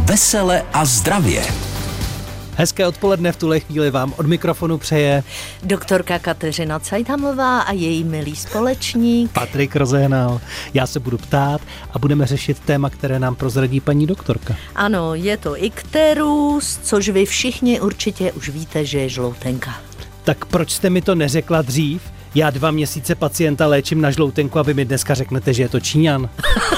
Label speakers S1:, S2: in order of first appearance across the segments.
S1: Vesele a zdravě.
S2: Hezké odpoledne, v tuhle chvíli vám od mikrofonu přeje
S3: doktorka Kateřina Cajdhamlová a její milý společník
S2: Patrik Rozehnal. Já se budu ptát a budeme řešit téma, které nám prozradí paní doktorka.
S3: Ano, je to ikterus, což vy všichni určitě už víte, že je žloutenka.
S2: Tak proč jste mi to neřekla dřív? Já 2 měsíce pacienta léčím na žloutenku, aby mi dneska řeknete, že je to Číňan.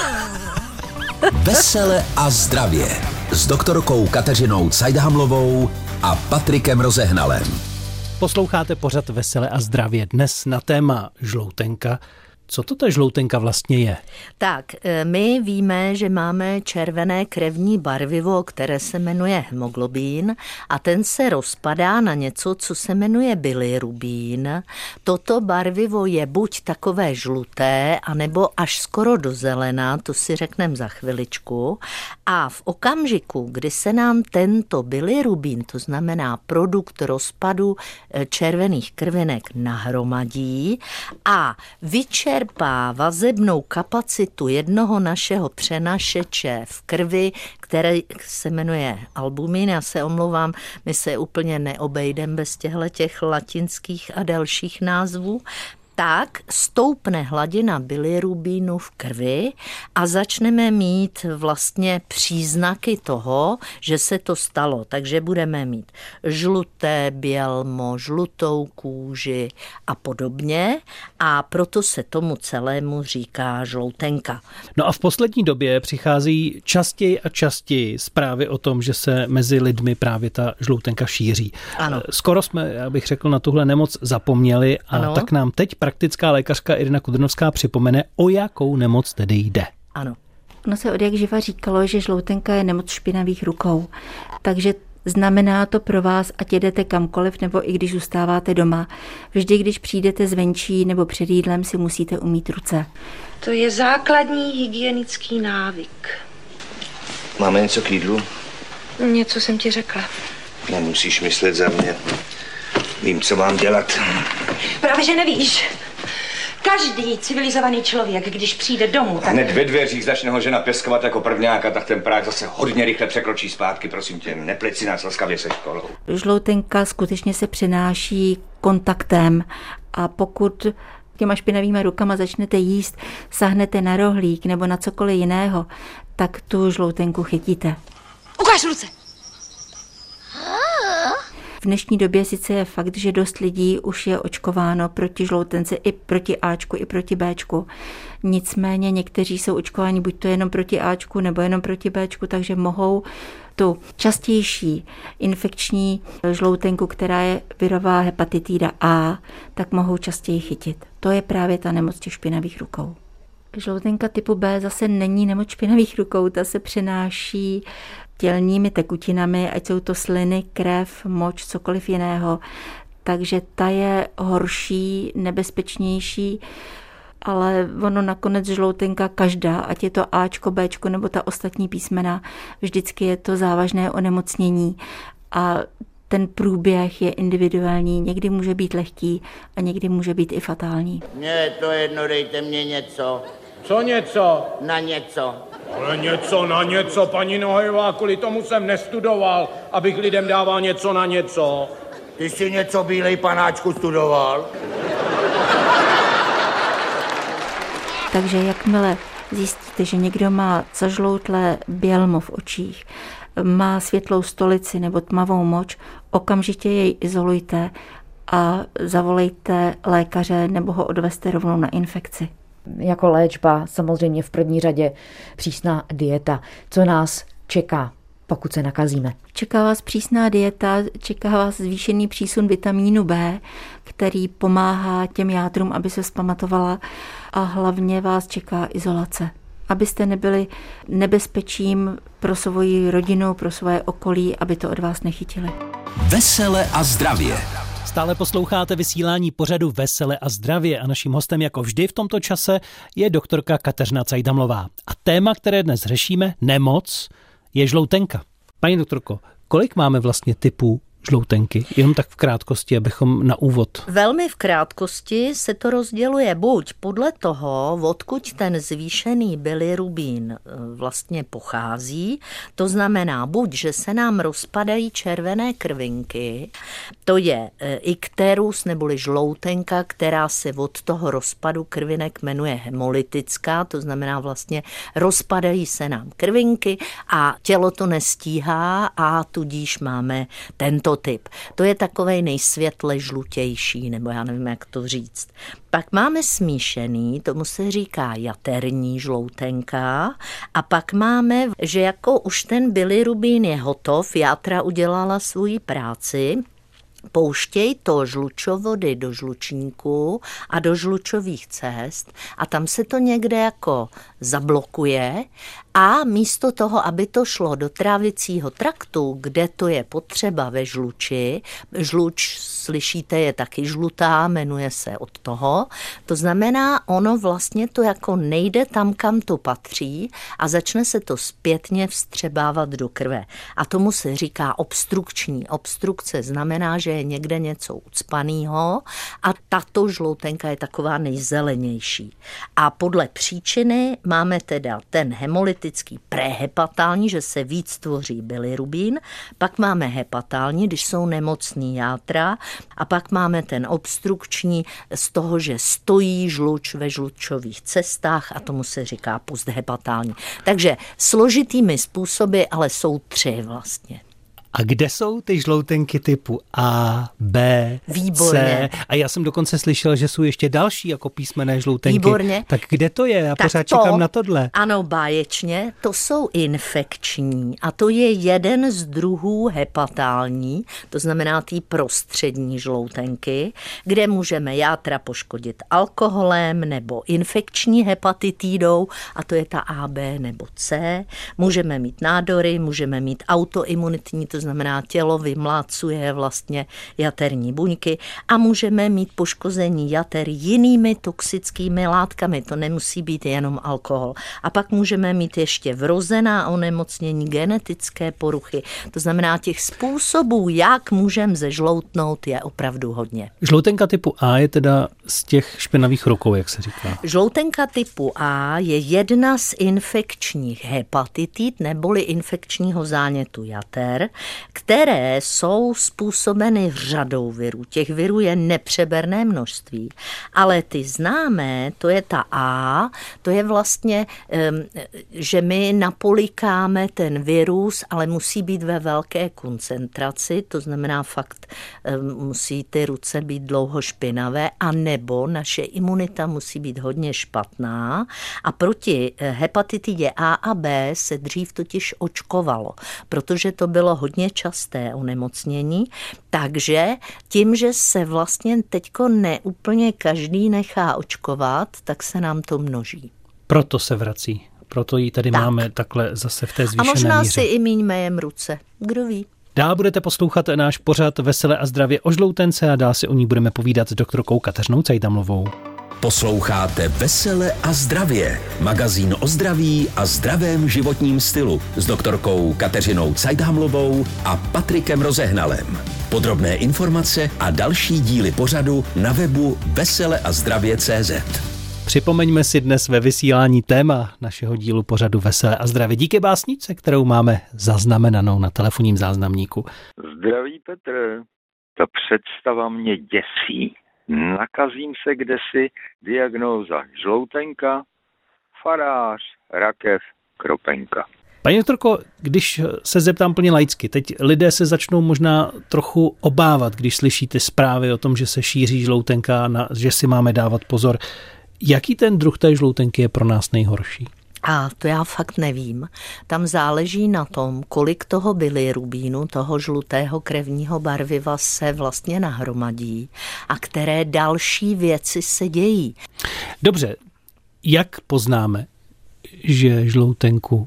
S1: Vesele a zdravě s doktorkou Kateřinou Cajdhamlovou a Patrikem Rozehnalem.
S2: Posloucháte pořad Vesele a zdravě dnes na téma žloutenka. Co to ta žloutenka vlastně je?
S3: Tak, my víme, že máme červené krevní barvivo, které se jmenuje hemoglobín a ten se rozpadá na něco, co se jmenuje bilirubín. Toto barvivo je buď takové žluté, anebo až skoro do zelená, to si řekneme za chviličku. A v okamžiku, kdy se nám tento bilirubín, to znamená produkt rozpadu červených krvinek, nahromadí a vyčerpá vazebnou kapacitu jednoho našeho přenašeče v krvi, který se jmenuje albumin. Já se omlouvám, my se úplně neobejdeme bez těch latinských a dalších názvů. Tak stoupne hladina bilirubínu v krvi a začneme mít vlastně příznaky toho, že se to stalo. Takže budeme mít žluté bělmo, žlutou kůži a podobně a proto se tomu celému říká žloutenka.
S2: No a v poslední době přichází častěji a častěji zprávy o tom, že se mezi lidmi právě ta žloutenka šíří.
S3: Ano.
S2: Skoro jsme, já bych řekl, na tuhle nemoc zapomněli a
S3: ano.
S2: Tak nám teď praktická lékařka Irina Kudrnovská připomene, o jakou nemoc tedy jde.
S3: Ano.
S4: Ono se odjakživa říkalo, že žloutenka je nemoc špinavých rukou. Takže znamená to pro vás, ať jedete kamkoliv, nebo i když zůstáváte doma. Vždy, když přijdete zvenčí nebo před jídlem, si musíte umýt ruce.
S5: To je základní hygienický návyk.
S6: Máme něco k jídlu?
S5: Něco jsem ti řekla.
S6: Nemusíš myslet za mě. Vím, co mám dělat.
S5: Právě, že nevíš. Každý civilizovaný člověk, když přijde domů, tak...
S6: Hned ve dveřích začne ho žena peskovat jako prvňáka, tak ten práh zase hodně rychle překročí zpátky. Prosím tě, nepleť si nás laskavě se školou.
S4: Žloutenka skutečně se přenáší kontaktem a pokud těma špinavýma rukama začnete jíst, sahnete na rohlík nebo na cokoliv jiného, tak tu žloutenku chytíte.
S5: Ukáž ruce!
S4: V dnešní době sice je fakt, že dost lidí už je očkováno proti žloutence i proti Ačku, i proti Bčku. Nicméně někteří jsou očkováni buď to jenom proti Ačku nebo jenom proti Bčku, takže mohou tu častější infekční žloutenku, která je virová hepatitida A, tak mohou častěji chytit. To je právě ta nemoc těch špinavých rukou. Žloutenka typu B zase není nemoc špinavých rukou, ta se přenáší tělními tekutinami, ať jsou to sliny, krev, moč, cokoliv jiného. Takže ta je horší, nebezpečnější, ale ono nakonec žloutenka každá, ať je to Ačko, Bčko nebo ta ostatní písmena, vždycky je to závažné onemocnění a ten průběh je individuální, někdy může být lehký a někdy může být i fatální.
S7: Mně je to jedno, dejte mě něco.
S8: Co něco?
S7: Na něco.
S8: Ale něco na něco, paní Nohajová, kvůli tomu jsem nestudoval, abych lidem dával něco na něco.
S7: Ty jsi něco, bílej panáčku, studoval?
S4: Takže jakmile zjistíte, že někdo má zažloutlé bělmo v očích, má světlou stolici nebo tmavou moč, okamžitě jej izolujte a zavolejte lékaře nebo ho odvezte rovnou na infekci.
S9: Jako léčba samozřejmě v první řadě přísná dieta. Co nás čeká, pokud se nakazíme?
S4: Čeká vás přísná dieta, čeká vás zvýšený přísun vitamínu B, který pomáhá těm játrům, aby se vzpamatovala a hlavně vás čeká izolace. Abyste nebyli nebezpečím pro svoji rodinu, pro svoje okolí, aby to od vás nechytili.
S1: Vesele a zdravě.
S2: Stále posloucháte vysílání pořadu Vesele a zdravě a naším hostem jako vždy v tomto čase je doktorka Kateřina Cajdhamlová. A téma, které dnes řešíme, nemoc, je žloutenka. Paní doktorko, kolik máme vlastně typů žloutenky? Jenom tak v krátkosti, abychom na úvod.
S3: Velmi v krátkosti se to rozděluje buď podle toho, odkud ten zvýšený bilirubín vlastně pochází, to znamená buď, že se nám rozpadají červené krvinky, to je ikterus neboli žloutenka, která se od toho rozpadu krvinek jmenuje hemolytická, to znamená vlastně rozpadají se nám krvinky a tělo to nestíhá a tudíž máme tento typ. To je takovej nejsvětle žlutější, nebo já nevím, jak to říct. Pak máme smíšený, tomu se říká jaterní žloutenka a pak máme, že jako už ten bilirubín je hotov, játra udělala svoji práci, pouštěj to žlučovody do žlučníku a do žlučových cest a tam se to někde jako zablokuje a místo toho, aby to šlo do trávicího traktu, kde to je potřeba ve žluči, žluč, slyšíte, je taky žlutá, jmenuje se od toho, to znamená, ono vlastně to jako nejde tam, kam to patří a začne se to zpětně vstřebávat do krve. A tomu se říká obstrukční. Obstrukce znamená, že je někde něco ucpanýho a tato žloutenka je taková nejzelenější. A podle příčiny máme teda ten hemolytický prehepatální, že se víc tvoří bilirubín, pak máme hepatální, když jsou nemocný játra a pak máme ten obstrukční z toho, že stojí žluč ve žlučových cestách a tomu se říká posthepatální. Takže složitými způsoby, ale jsou 3 vlastně.
S2: A kde jsou ty žloutenky typu A, B,
S3: Výborně.
S2: C? A já jsem dokonce slyšel, že jsou ještě další jako písmené žloutenky.
S3: Výborně.
S2: Tak kde to je? Já
S3: tak
S2: pořád čekám na tohle.
S3: Ano, báječně. To jsou infekční a to je jeden z druhů hepatální, to znamená té prostřední žloutenky, kde můžeme játra poškodit alkoholem nebo infekční hepatitidou a to je ta A, B nebo C. Můžeme mít nádory, můžeme mít autoimunitní, to znamená tělo vymlácuje vlastně jaterní buňky a můžeme mít poškození jater jinými toxickými látkami, to nemusí být jenom alkohol. A pak můžeme mít ještě vrozená onemocnění, genetické poruchy, to znamená těch způsobů, jak můžeme zežloutnout, je opravdu hodně.
S2: Žloutenka typu A je teda z těch špinavých rukou, jak se říká.
S3: Žloutenka typu A je jedna z infekčních hepatitid neboli infekčního zánětu jater, které jsou způsobeny řadou virů. Těch virů je nepřeberné množství, ale ty známé, to je ta A, to je vlastně, že my napolikáme ten virus, ale musí být ve velké koncentraci, to znamená fakt musí ty ruce být dlouho špinavé, a nebo naše imunita musí být hodně špatná a proti hepatitidě A a B se dřív totiž očkovalo, protože to bylo hodně časté onemocnění, takže tím, že se vlastně teďko neúplně každý nechá očkovat, tak se nám to množí.
S2: Proto se vrací. Proto ji tady máme takhle zase v té zvýšené míře.
S3: A možná si i míň mejem ruce. Kdo ví?
S2: Dál budete poslouchat náš pořad Vesele a zdravě o žloutence a dál si o ní budeme povídat s doktorkou Kateřinou Cajdamlovou.
S1: Posloucháte Vesele a zdravě, magazín o zdraví a zdravém životním stylu s doktorkou Kateřinou Cajdamlovou a Patrikem Rozehnalem. Podrobné informace a další díly pořadu na webu veseleazdravě.cz.
S2: Připomeňme si dnes ve vysílání téma našeho dílu pořadu Veselé a zdravě. Díky básnice, kterou máme zaznamenanou na telefonním záznamníku.
S10: Zdraví Petr, ta představa mě děsí. Nakazím se kdesi, diagnóza žloutenka, farář, rakev, kropenka.
S2: Paní doktorko, když se zeptám plně laicky, teď lidé se začnou možná trochu obávat, když slyšíte zprávy o tom, že se šíří žloutenka, že si máme dávat pozor. Jaký ten druh té žloutenky je pro nás nejhorší?
S3: A to já fakt nevím. Tam záleží na tom, kolik toho bilirubínu, toho žlutého krevního barviva se vlastně nahromadí a které další věci se dějí.
S2: Dobře, jak poznáme, že žloutenku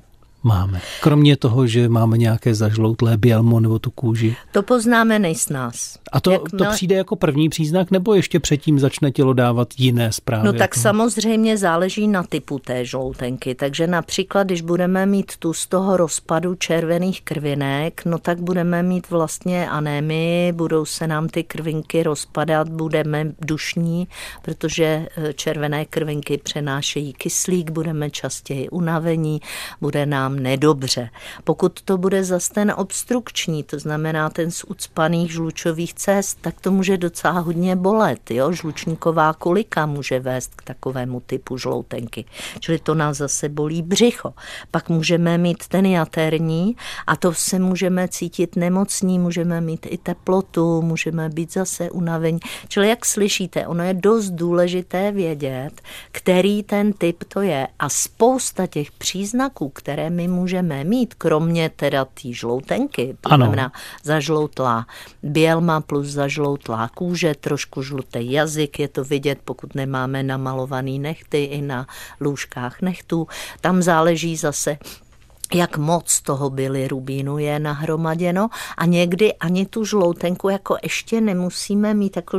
S2: máme? Kromě toho, že máme nějaké zažloutlé bělmo nebo tu kůži.
S3: To poznáme nejsnáz.
S2: A to přijde jako první příznak, nebo ještě předtím začne tělo dávat jiné zprávy?
S3: No tak samozřejmě záleží na typu té žloutenky. Takže například, když budeme mít tu z toho rozpadu červených krvinek, no tak budeme mít vlastně anémii, budou se nám ty krvinky rozpadat, budeme dušní, protože červené krvinky přenášejí kyslík, budeme častěji unavení, bude nám nedobře. Pokud to bude zas ten obstrukční, to znamená ten z ucpaných žlučových cest, tak to může docela hodně bolet. Jo? Žlučníková kolika může vést k takovému typu žloutenky. Čili to nás zase bolí břicho. Pak můžeme mít ten jaterní a to se můžeme cítit nemocní, můžeme mít i teplotu, můžeme být zase unavení. Čili jak slyšíte, ono je dost důležité vědět, který ten typ to je. A spousta těch příznaků, které my můžeme mít, kromě teda té žloutenky, to znamená zažloutlá bělma plus zažloutlá kůže, trošku žlutý jazyk, je to vidět, pokud nemáme namalovaný nehty i na lůžkách nehtů. Tam záleží zase, jak moc toho bilirubínu je nahromaděno a někdy ani tu žloutenku jako ještě nemusíme mít jako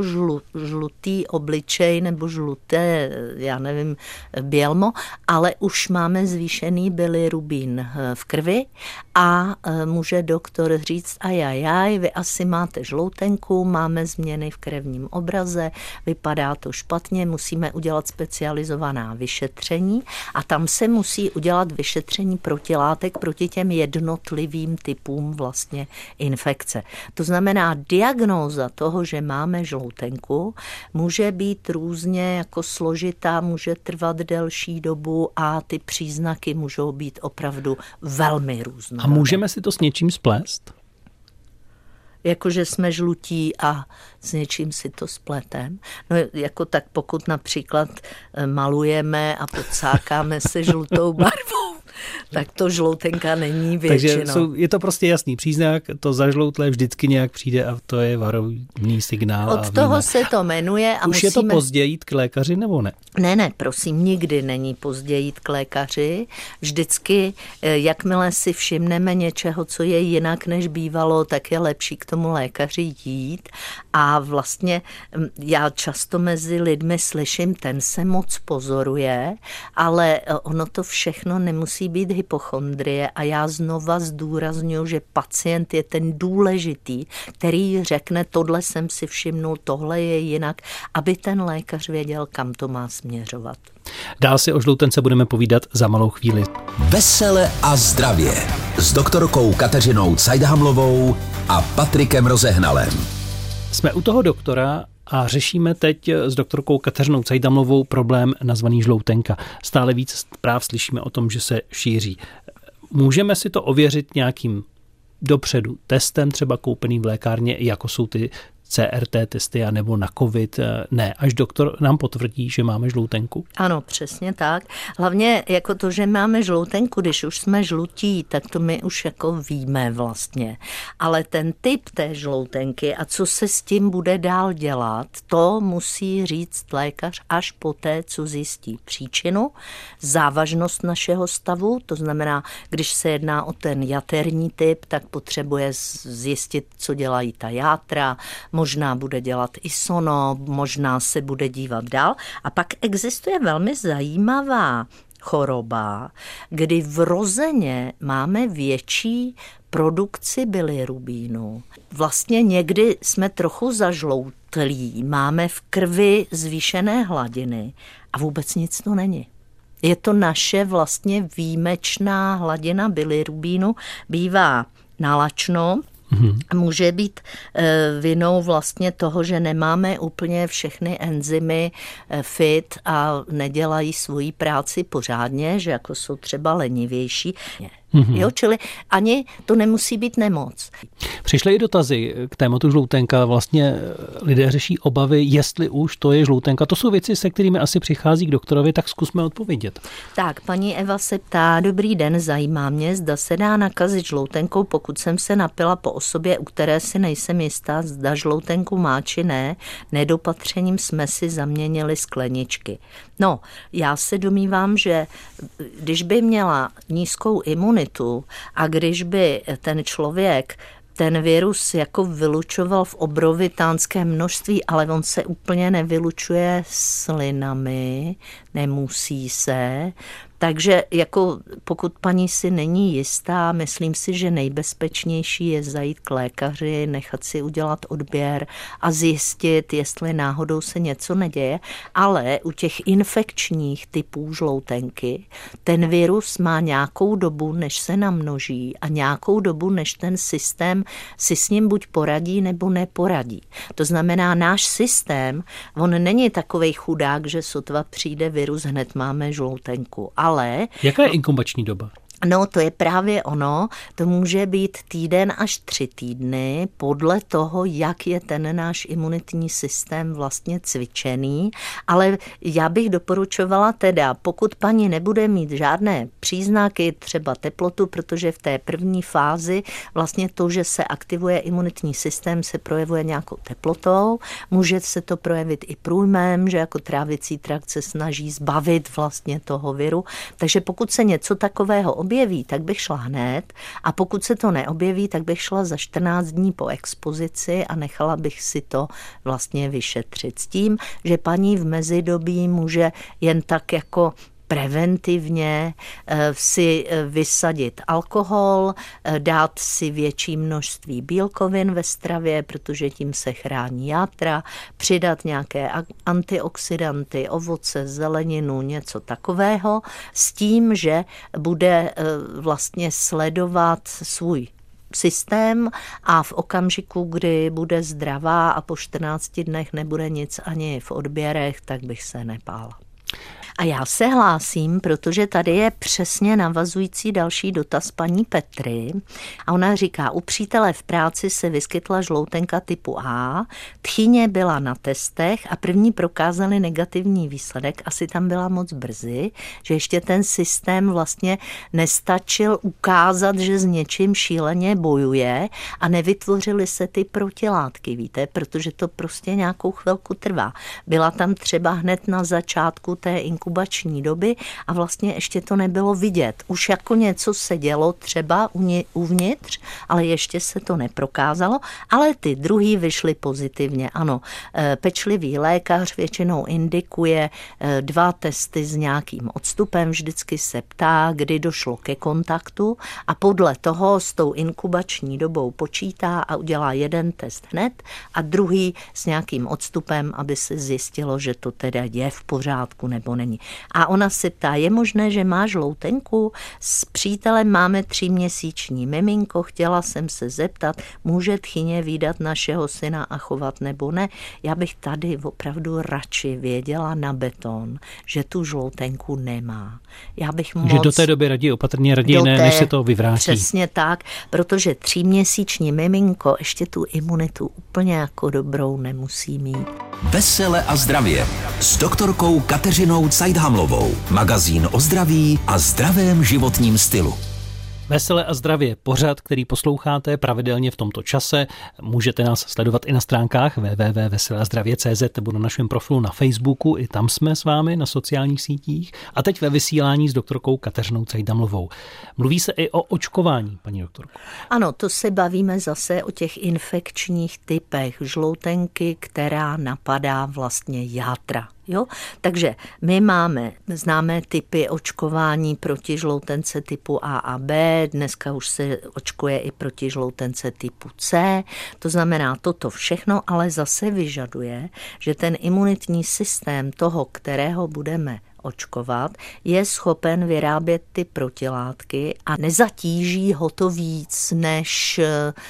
S3: žlutý obličej nebo žluté, já nevím, bělmo, ale už máme zvýšený bilirubín v krvi a může doktor říct, ajajaj, vy asi máte žloutenku, máme změny v krevním obraze, vypadá to špatně, musíme udělat specializovaná vyšetření a tam se musí udělat vyšetření protilátek proti těm jednotlivým typům vlastně infekce. To znamená, diagnóza toho, že máme žloutenku, může být různě jako složitá, může trvat delší dobu a ty příznaky můžou být opravdu velmi různé.
S2: A můžeme si to s něčím splést?
S3: Jakože jsme žlutí a s něčím si to spletem. No jako tak pokud například malujeme a podcákáme se žlutou barvou, tak to žloutenka není většinou.
S2: Takže je to prostě jasný příznak, to zažloutlé vždycky nějak přijde a to je varovný signál.
S3: Od toho se to jmenuje. A
S2: už musíme... je to pozdě jít k lékaři nebo ne?
S3: Ne, prosím, nikdy není pozdě jít k lékaři. Vždycky, jakmile si všimneme něčeho, co je jinak než bývalo, tak je lepší k tomu lékaři jít. A vlastně já často mezi lidmi slyším, ten se moc pozoruje, ale ono to všechno nemusí být hypochondrie a já znova zdůrazňuji, že pacient je ten důležitý, který řekne, tohle jsem si všimnul, tohle je jinak, aby ten lékař věděl, kam to má směřovat.
S2: Dál si o žloutence budeme povídat za malou chvíli.
S1: Vesele a zdravě s doktorkou Kateřinou Cajdhamlovou a Patrikem Rozehnalem.
S2: Jsme u toho doktora a řešíme teď s doktorkou Kateřinou Cajdhamlovou problém nazvaný žloutenka. Stále víc zpráv slyšíme o tom, že se šíří. Můžeme si to ověřit nějakým dopředu testem, třeba koupeným v lékárně, jako jsou ty CRT testy a nebo na covid, ne, až doktor nám potvrdí, že máme žloutenku?
S3: Ano, přesně tak. Hlavně jako to, že máme žloutenku, když už jsme žlutí, tak to my už jako víme vlastně. Ale ten typ té žloutenky a co se s tím bude dál dělat, to musí říct lékař až poté, co zjistí příčinu, závažnost našeho stavu, to znamená, když se jedná o ten jaterní typ, tak potřebuje zjistit, co dělají ta játra, možná bude dělat i sono, možná se bude dívat dál. A pak existuje velmi zajímavá choroba, kdy vrozeně máme větší produkci bilirubínu. Vlastně někdy jsme trochu zažloutlí, máme v krvi zvýšené hladiny a vůbec nic to není. Je to naše vlastně výjimečná hladina bilirubínu, bývá nalačno, může být vinou vlastně toho, že nemáme úplně všechny enzymy fit a nedělají svoji práci pořádně, že jako jsou třeba lenivější. Jo, čili ani to nemusí být nemoc.
S2: Přišly i dotazy k tématu žloutenka. Vlastně lidé řeší obavy, jestli už to je žloutenka. To jsou věci, se kterými asi přichází k doktorovi, tak zkusme odpovědět.
S3: Tak, paní Eva se ptá, dobrý den, zajímá mě, zda se dá nakazit žloutenkou, pokud jsem se napila po osobě, u které si nejsem jistá, zda žloutenku má či ne, nedopatřením jsme si zaměnili skleničky. No, já se domnívám, že když by měla nízkou imunitu, imunitu a když by ten člověk ten virus jako vylučoval v obrovitánském množství, ale on se úplně nevylučuje slinami, nemusí se. Takže jako pokud paní si není jistá, myslím si, že nejbezpečnější je zajít k lékaři, nechat si udělat odběr a zjistit, jestli náhodou se něco neděje. Ale u těch infekčních typů žloutenky ten virus má nějakou dobu, než se namnoží a nějakou dobu, než ten systém si s ním buď poradí, nebo neporadí. To znamená, náš systém, on není takovej chudák, že sotva přijde virus, hned máme žloutenku. Ale...
S2: Jaká je inkubační doba?
S3: No, to je právě ono. To může být týden až 3 týdny podle toho, jak je ten náš imunitní systém vlastně cvičený. Ale já bych doporučovala teda, pokud paní nebude mít žádné příznaky, třeba teplotu, protože v té první fázi vlastně to, že se aktivuje imunitní systém, se projevuje nějakou teplotou. Může se to projevit i průjmem, že jako trávicí trakt se snaží zbavit vlastně toho viru. Takže pokud se něco takového objeví, tak bych šla hned a pokud se to neobjeví, tak bych šla za 14 dní po expozici a nechala bych si to vlastně vyšetřit s tím, že paní v mezidobí může jen tak jako preventivně si vysadit alkohol, dát si větší množství bílkovin ve stravě, protože tím se chrání játra, přidat nějaké antioxidanty, ovoce, zeleninu, něco takového, s tím, že bude vlastně sledovat svůj systém a v okamžiku, kdy bude zdravá a po 14 dnech nebude nic ani v odběrech, tak bych se nebála. A já se hlásím, protože tady je přesně navazující další dotaz paní Petry. A ona říká, u přítele v práci se vyskytla žloutenka typu A, tchyně byla na testech a první prokázali negativní výsledek, asi tam byla moc brzy, že ještě ten systém vlastně nestačil ukázat, že s něčím šíleně bojuje a nevytvořily se ty protilátky, víte, protože to prostě nějakou chvilku trvá. Byla tam třeba hned na začátku té inkubační doby a vlastně ještě to nebylo vidět. Už jako něco se dělo třeba uvnitř, ale ještě se to neprokázalo, ale ty druhý vyšly pozitivně. Ano, pečlivý lékař většinou indikuje 2 testy s nějakým odstupem, vždycky se ptá, kdy došlo ke kontaktu a podle toho s tou inkubační dobou počítá a udělá 1 test hned a druhý s nějakým odstupem, aby se zjistilo, že to teda je v pořádku nebo není. A ona se ptá, je možné, že má žloutenku? S přítelem máme 3měsíční miminko, chtěla jsem se zeptat, může tchyně vídat našeho syna a chovat nebo ne? Já bych tady opravdu radši věděla na beton, že tu žloutenku nemá. Já bych moc...
S2: Že do té doby raději opatrně, raději ne, než se to vyvrátí.
S3: Přesně tak, protože 3měsíční miminko ještě tu imunitu úplně jako dobrou nemusí mít.
S1: Vesele a zdravě s doktorkou Kateřinou Cajdhamlovou. Magazín o zdraví a zdravém životním stylu.
S2: Vesele a zdravě, pořad, který posloucháte pravidelně v tomto čase. Můžete nás sledovat i na stránkách www.veseleazdravě.cz nebo na našem profilu na Facebooku, i tam jsme s vámi na sociálních sítích. A teď ve vysílání s doktorkou Kateřinou Cajdhamlovou. Mluví se i o očkování, paní doktorko.
S3: Ano, to se bavíme zase o těch infekčních typech žloutenky, která napadá vlastně játra. Jo? Takže my máme známé typy očkování proti žloutence typu A a B, dneska už se očkuje i proti žloutence typu C, to znamená toto všechno, ale zase vyžaduje, že ten imunitní systém toho, kterého budeme očkovat, je schopen vyrábět ty protilátky a nezatíží ho to víc, než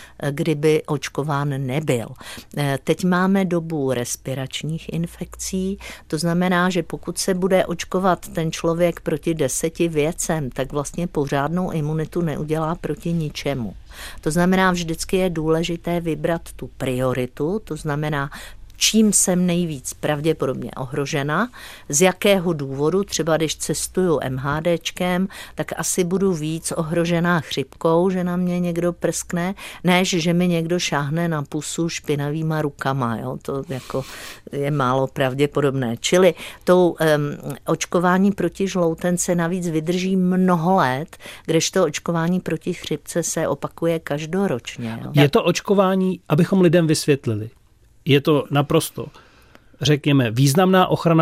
S3: kdyby očkován nebyl. Teď máme dobu respiračních infekcí, to znamená, že pokud se bude očkovat ten člověk proti 10 věcem, tak vlastně pořádnou imunitu neudělá proti ničemu. To znamená, vždycky je důležité vybrat tu prioritu, to znamená čím jsem nejvíc pravděpodobně ohrožena, z jakého důvodu, třeba když cestuju MHDčkem, tak asi budu víc ohrožená chřipkou, že na mě někdo prskne, než že mi někdo šáhne na pusu špinavýma rukama. Jo? To jako je málo pravděpodobné. Čili tou očkování proti žloutence navíc vydrží mnoho let, kdežto očkování proti chřipce se opakuje každoročně. Jo?
S2: Je to očkování, abychom lidem vysvětlili. Je to naprosto, řekněme, významná ochrana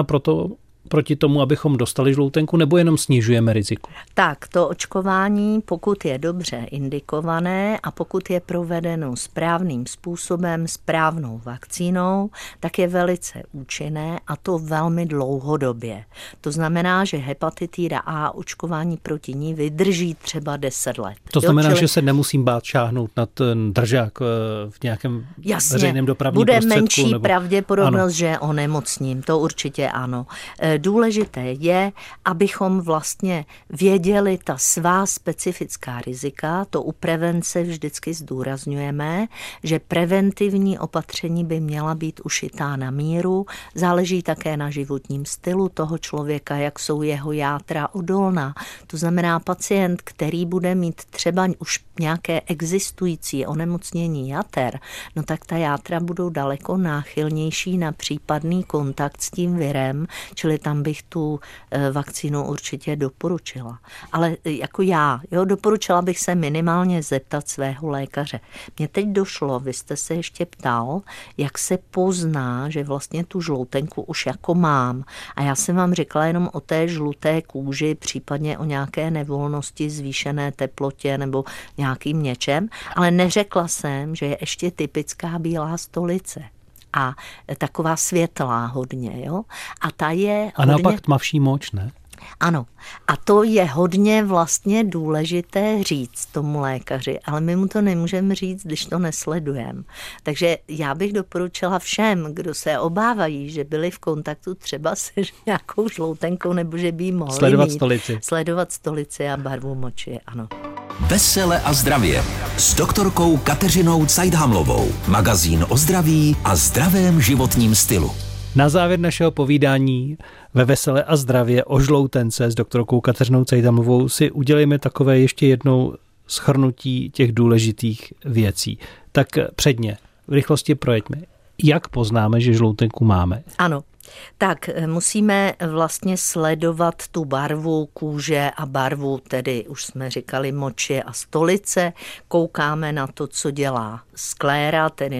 S2: proti tomu, abychom dostali žloutenku, nebo jenom snižujeme riziko?
S3: Tak, to očkování, pokud je dobře indikované a pokud je provedeno správným způsobem, správnou vakcínou, tak je velice účinné a to velmi dlouhodobě. To znamená, že hepatitida A očkování proti ní vydrží třeba 10 let.
S2: To znamená, že se nemusím bát šáhnout na ten držák v nějakém veřejném dopravním prostředku?
S3: Bude menší pravděpodobnost, že onemocním, to určitě ano. Důležité je, abychom vlastně věděli ta svá specifická rizika, to u prevence vždycky zdůrazňujeme, že preventivní opatření by měla být ušitá na míru, záleží také na životním stylu toho člověka, jak jsou jeho játra odolná. To znamená pacient, který bude mít třeba už nějaké existující onemocnění jater, no tak ta játra budou daleko náchylnější na případný kontakt s tím virem, čili tam bych tu vakcínu určitě doporučila. Ale jako doporučila bych se minimálně zeptat svého lékaře. Mně teď došlo, vy jste se ještě ptal, jak se pozná, že vlastně tu žloutenku už jako mám. A já jsem vám řekla jenom o té žluté kůži, případně o nějaké nevolnosti, zvýšené teplotě nebo nějakým něčem, ale neřekla jsem, že je ještě typická bílá stolice. A taková světlá hodně, jo. A ta je
S2: a naopak tmavší moč, ne?
S3: Ano. A to je hodně vlastně důležité říct tomu lékaři, ale my mu to nemůžeme říct, když to nesledujeme. Takže já bych doporučila všem, kdo se obávají, že byli v kontaktu třeba se nějakou žloutenkou nebo že by jí mohli sledovat stolici a barvu moči, ano.
S1: Vesele a zdravě s doktorkou Kateřinou Cajdhamlovou. Magazín o zdraví a zdravém životním stylu.
S2: Na závěr našeho povídání ve Vesele a zdravě o žloutence s doktorkou Kateřinou Cajdhamlovou si udělejme takové ještě jednou shrnutí těch důležitých věcí. Tak předně, v rychlosti projeďme. Jak poznáme, že žloutenku máme?
S3: Ano. Tak musíme vlastně sledovat tu barvu kůže a barvu, tedy už jsme říkali moči a stolice. Koukáme na to, co dělá skléra, tedy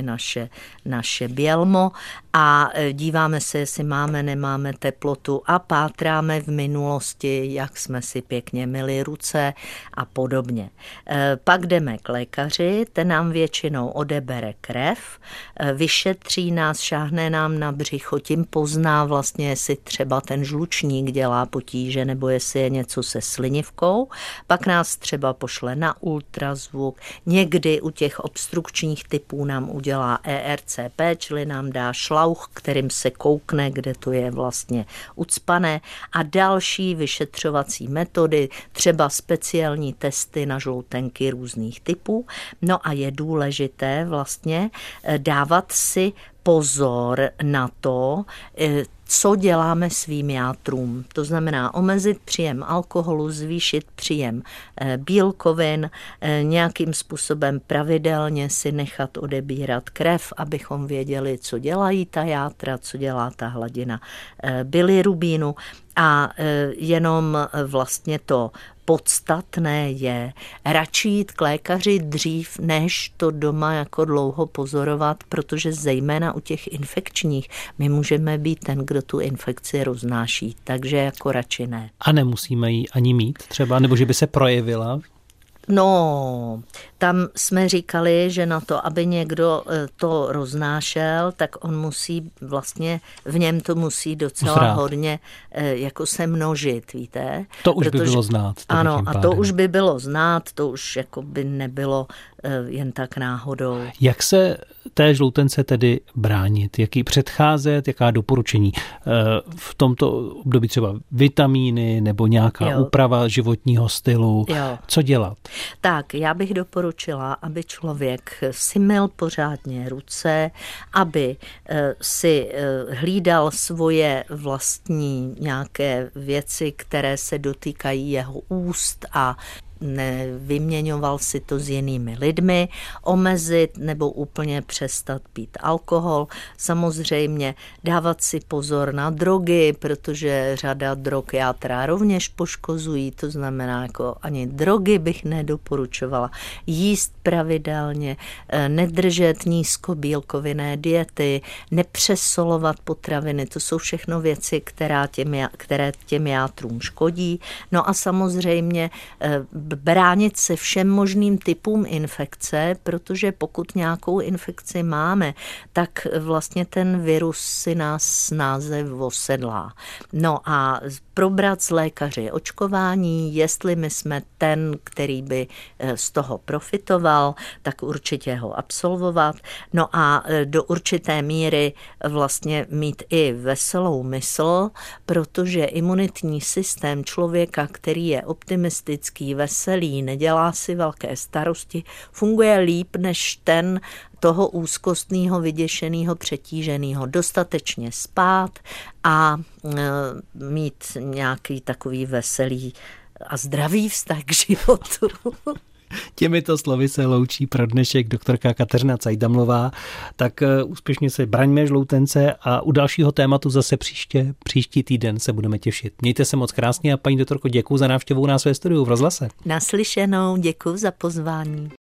S3: naše bělmo a díváme se, jestli máme, nemáme teplotu a pátráme v minulosti, jak jsme si pěkně myli ruce a podobně. Pak jdeme k lékaři, ten nám většinou odebere krev, vyšetří nás, šáhne nám na břicho, tím pozná vlastně, jestli třeba ten žlučník dělá potíže nebo jestli je něco se slinivkou. Pak nás třeba pošle na ultrazvuk. Někdy u těch obstrukčních typů nám udělá ERCP, čili nám dá šlauch, kterým se koukne, kde to je vlastně ucpané. A další vyšetřovací metody, třeba speciální testy na žloutenky různých typů. No a je důležité vlastně dávat si pozor na to, co děláme svým játrům. To znamená omezit příjem alkoholu, zvýšit příjem bílkovin, nějakým způsobem pravidelně si nechat odebírat krev, abychom věděli, co dělají ta játra, co dělá ta hladina bilirubínu a jenom vlastně to podstatné je radši jít k lékaři dřív, než to doma jako dlouho pozorovat, protože zejména u těch infekčních my můžeme být ten, kdo tu infekci roznáší, takže jako radši ne.
S2: A nemusíme ji ani mít třeba, nebo že by se projevila?
S3: No, tam jsme říkali, že na to, aby někdo to roznášel, tak on musí vlastně, v něm to musí docela hodně jako se množit, víte?
S2: To už by bylo znát.
S3: Ano, a to už by bylo znát, to už jako by nebylo jen tak náhodou.
S2: Jak se té žloutence tedy bránit? Jak jí předcházet? Jaká doporučení? V tomto období třeba vitamíny nebo nějaká úprava životního stylu? Co dělat?
S3: Tak, já bych doporučila doporučila, aby člověk si myl pořádně ruce, aby si hlídal svoje vlastní nějaké věci, které se dotýkají jeho úst a nevyměňoval si to s jinými lidmi, omezit nebo úplně přestat pít alkohol. Samozřejmě dávat si pozor na drogy, protože řada drog játra rovněž poškozují, to znamená, jako ani drogy bych nedoporučovala. Jíst pravidelně, nedržet nízkobílkovinné diety, nepřesolovat potraviny, to jsou všechno věci, které těm játrům škodí. No a samozřejmě bránit se všem možným typům infekce, protože pokud nějakou infekci máme, tak vlastně ten virus si nás snáze osedlá. No a probrat s lékaři očkování, jestli my jsme ten, který by z toho profitoval, tak určitě ho absolvovat. No a do určité míry vlastně mít i veselou mysl, protože imunitní systém člověka, který je optimistický, veselý, nedělá si velké starosti, funguje líp než ten toho úzkostného, vyděšeného, přetíženého. Dostatečně spát a mít nějaký takový veselý a zdravý vztah k životu.
S2: Těmito slovy se loučí pro dnešek doktorka Kateřina Cajdamlová. Tak úspěšně se braňme žloutence a u dalšího tématu zase příští týden se budeme těšit. Mějte se moc krásně a paní doktorko, děkuji za návštěvu u nás ve studiu v Rozhlase.
S3: Naslyšenou, děkuji za pozvání.